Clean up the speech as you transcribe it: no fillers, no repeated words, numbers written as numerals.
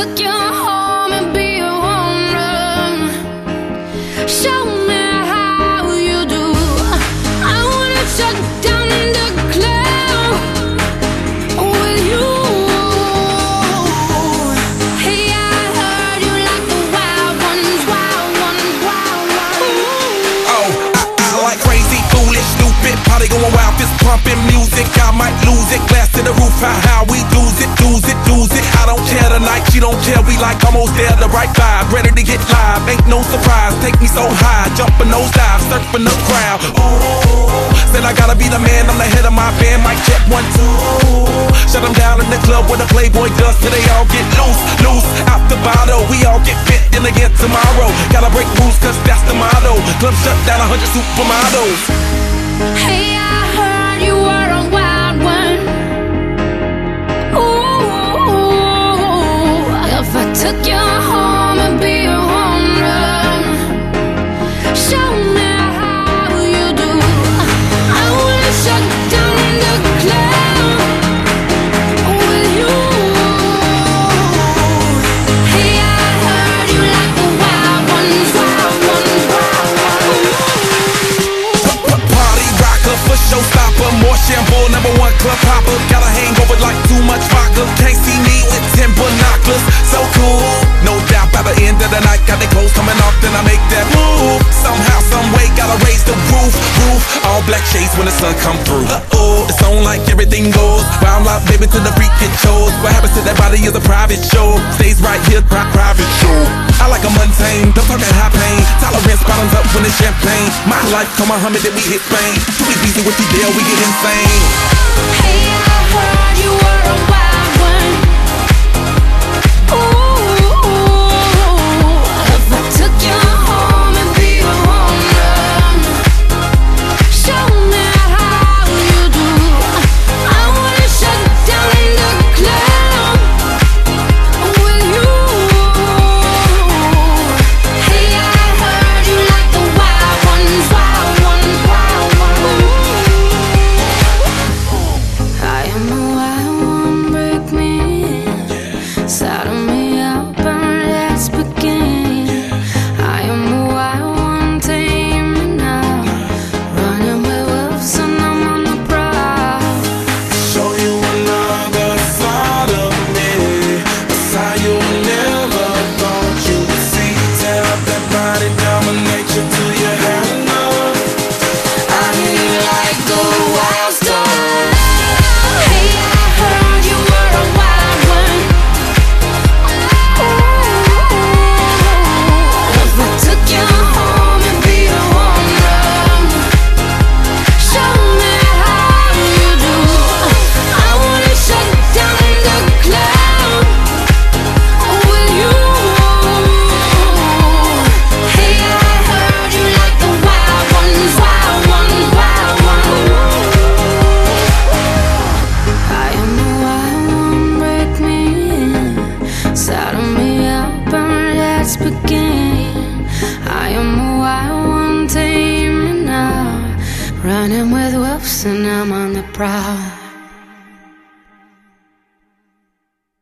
took you home and be a home run, show me how you do. I wanna shut down the club with you. Hey, I heard you like the wild ones, wild ones, wild ones. Oh, I like crazy, foolish, stupid, party going wild, fist pumping music. I might lose it, glass to the roof, how we lose it, lose it, lose it. I don't care tonight, she don't care, we like almost there, the right vibe, ready to get live, ain't no surprise, take me so high, jumping those dives, surfing the crowd. Ooh, said I gotta be the man, I'm the head of my band, mic check 1, 2. Shut them down in the club where the Playboy does, till they all get loose, loose, out the bottle, we all get fit in again tomorrow. Gotta break rules, cause that's the motto, club shut down 100 supermodels. Hey, I heard you were a wild one. Ooh, if I took you home and be a home run, show me how you do. I wanna shut down the club with you. Hey, I heard you like the wild ones, wild ones, wild ones. Party rocker for showstopper, more shampoo, #1 club hopper. Got a hangover like too much vodka. Can't see me with 10 binoculars. So cool, no doubt by the end of the night, got the clothes coming off, then I make that move. Somehow, some way, gotta raise the roof. All black shades when the sun come through. It's on like everything goes. Wild out, baby, to the freak it shows. What happens to that body is a private show. Stays right here, private show. I like a mundane, don't talk that high pain. Tolerance bottoms up when it's champagne. My life, come Muhammad, then we hit Spain. Too easy with you there, we get insane. Hey, I heard you were a wild one. Ooh, if I took you home and be a home run, show me how you do. I wanna shut down the club with you. Hey, I heard you like the wild ones, wild ones, wild ones. I am the wild one, break me in, saddle me up and let's begin. I am the wild one, tame me now, running with wolves and I'm on the prowl. Show you another side of me, a side you never thought you would see. Tear up that body, dominate you till you have enough. I hear you like a wild star. Hey, I heard you were a wild one. Ooh, if I took you home and be a home run, show me how you do. I wanna shut down the club with you. Hey, I heard you like the wild ones, wild ones, wild ones. I am the wild one, break me in, saddle me up and let's begin. I am the wild one, tame me now, running with wolves and I'm on the prowl.